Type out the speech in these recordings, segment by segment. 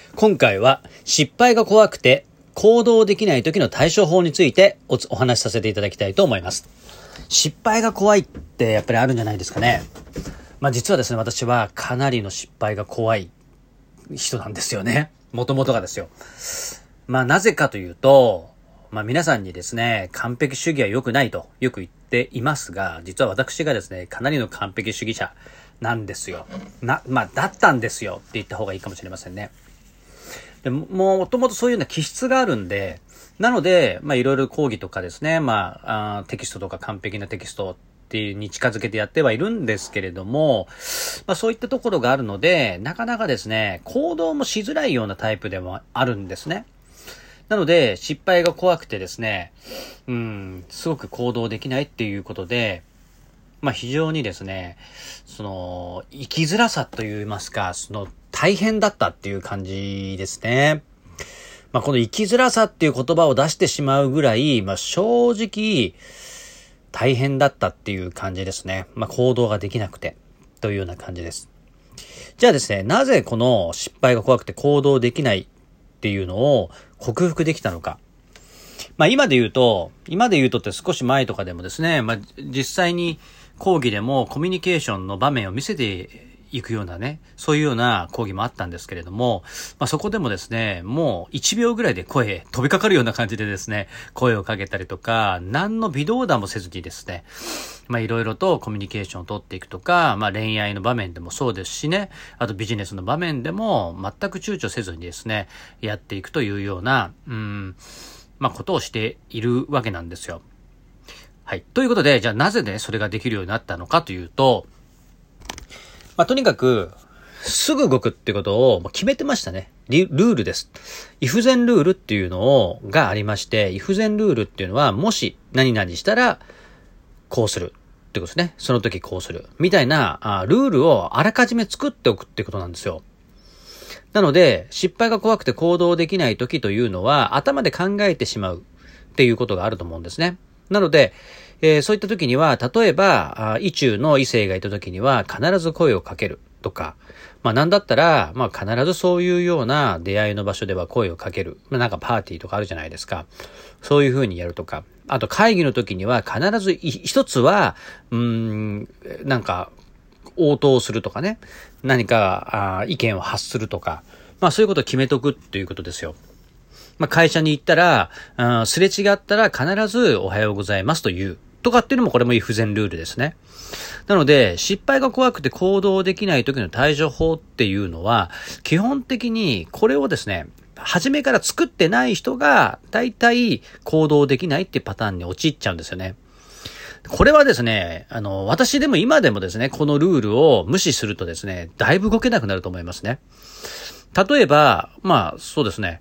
今回は失敗が怖くて行動できない時の対処法についてお話しさせていただきたいと思います。失敗が怖いってやっぱりあるんじゃないですかね。実はですね、私はかなりの失敗が怖い人なんですよね。もともとがですよ。なぜかというと、皆さんにですね、完璧主義は良くないとよく言っていますが、実は私がですね、かなりの完璧主義者なんですよ。だったんですよって言った方がいいかもしれませんね。でもともとそういうような気質があるんで、なので、いろいろ講義とかですね、テキストとか完璧なテキストっていうに近づけてやってはいるんですけれども、そういったところがあるので、なかなかですね、行動もしづらいようなタイプでもあるんですね。なので、失敗が怖くてですね、すごく行動できないっていうことで、非常にですね、生きづらさといいますか、大変だったっていう感じですね。この生きづらさっていう言葉を出してしまうぐらい、正直大変だったっていう感じですね。行動ができなくてというような感じです。じゃあですね、なぜこの失敗が怖くて行動できないっていうのを克服できたのか。今で言うとって少し前とかでもですね、実際に講義でもコミュニケーションの場面を見せていくようなね、そういうような講義もあったんですけれども、そこでもですね、もう1秒ぐらいで声飛びかかるような感じでですね、声をかけたりとか、何の微動だもせずにですね、いろいろとコミュニケーションを取っていくとか、恋愛の場面でもそうですしね、あとビジネスの場面でも全く躊躇せずにですね、やっていくというような、ことをしているわけなんですよ。はい。ということで、じゃあなぜね、それができるようになったのかというと、とにかく、すぐ動くってことを決めてましたね。ルールです。if then ルールっていうのがありまして、if then ルールっていうのは、もし何々したら、こうするってことですね。その時こうする。みたいな、ルールをあらかじめ作っておくってことなんですよ。なので、失敗が怖くて行動できない時というのは、頭で考えてしまうっていうことがあると思うんですね。なので、そういった時には、例えば、意中の異性がいた時には、必ず声をかけるとか、なんだったら、必ずそういうような出会いの場所では声をかける。なんかパーティーとかあるじゃないですか。そういう風にやるとか。あと会議の時には必ず一つは、なんか、応答するとかね。何か意見を発するとか。そういうことを決めとくっていうことですよ。会社に行ったら、すれ違ったら必ずおはようございますと言う。とかっていうのもこれもif thenルールですね。なので、失敗が怖くて行動できない時の対処法っていうのは、基本的にこれをですね、初めから作ってない人が、大体行動できないっていうパターンに陥っちゃうんですよね。これはですね、私でも今でもですね、このルールを無視するとですね、だいぶ動けなくなると思いますね。例えば、そうですね、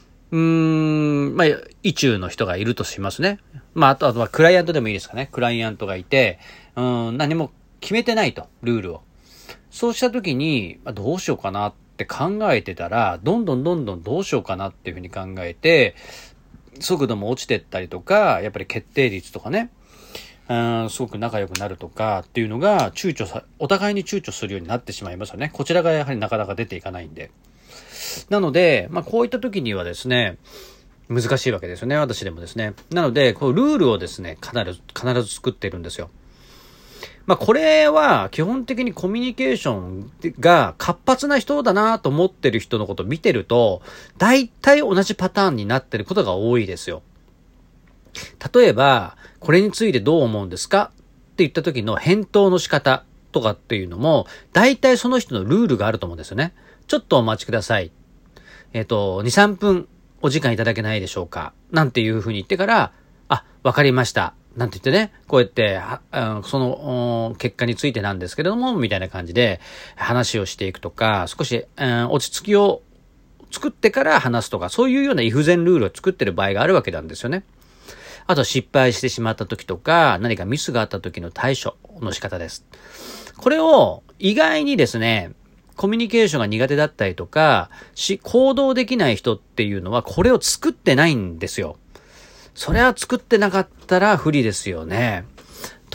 意中の人がいるとしますね。あとはクライアントでもいいですかね。クライアントがいて、何も決めてないと、ルールを。そうした時に、どうしようかなって考えてたら、どんどんどうしようかなっていうふうに考えて、速度も落ちてったりとか、やっぱり決定率とかね、すごく仲良くなるとかっていうのがお互いに躊躇するようになってしまいますよね。こちらがやはりなかなか出ていかないんで。なので、こういった時にはですね、難しいわけですよね、私でもですね。なので、こうルールをですね、必ず作ってるんですよ。これは基本的にコミュニケーションが活発な人だなと思ってる人のことを見てると、大体同じパターンになってることが多いですよ。例えば、これについてどう思うんですかって言った時の返答の仕方とかっていうのも、大体その人のルールがあると思うんですよね。ちょっとお待ちください。2、3分お時間いただけないでしょうかなんていう風に言ってから、わかりました。なんて言ってね、こうやって、その結果についてなんですけれども、みたいな感じで話をしていくとか、少し、落ち着きを作ってから話すとか、そういうようなif thenルールを作ってる場合があるわけなんですよね。あと失敗してしまった時とか、何かミスがあった時の対処の仕方です。これを意外にですね、コミュニケーションが苦手だったりとか、行動できない人っていうのはこれを作ってないんですよ。それは作ってなかったら不利ですよね。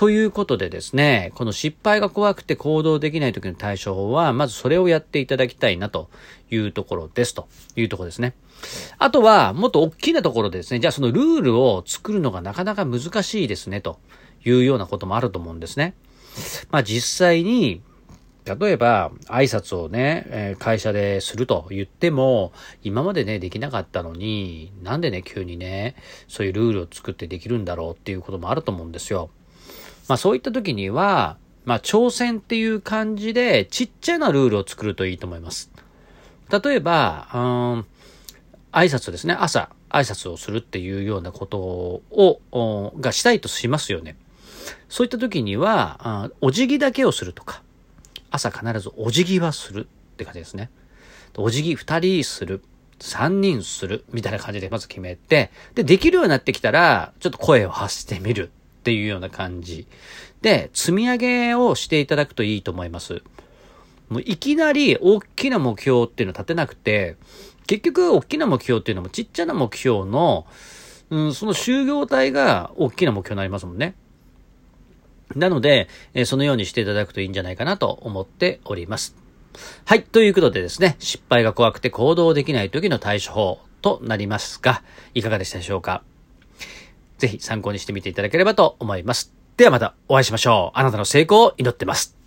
ということでですね、この失敗が怖くて行動できない時の対処法は、まずそれをやっていただきたいなというところですというところですね。あとは、もっと大きなところでですね、じゃあそのルールを作るのがなかなか難しいですねというようなこともあると思うんですね。実際に、例えば挨拶をね、会社ですると言っても、今までね、できなかったのに、なんでね、急にね、そういうルールを作ってできるんだろうっていうこともあると思うんですよ。そういった時には、挑戦っていう感じで、ちっちゃなルールを作るといいと思います。例えば、挨拶ですね。朝、挨拶をするっていうようなことを、がしたいとしますよね。そういった時には、お辞儀だけをするとか、朝必ずお辞儀はするって感じですね。お辞儀2人する、3人する、みたいな感じでまず決めて、できるようになってきたら、ちょっと声を発してみるっていうような感じで、積み上げをしていただくといいと思います。もういきなり大きな目標っていうのを立てなくて、結局大きな目標っていうのもちっちゃな目標の、その集合体が大きな目標になりますもんね。なので、そのようにしていただくといいんじゃないかなと思っております。はい。ということでですね、失敗が怖くて行動できない時の対処法となりますが、いかがでしたでしょうか。ぜひ参考にしてみていただければと思います。ではまたお会いしましょう。あなたの成功を祈ってます。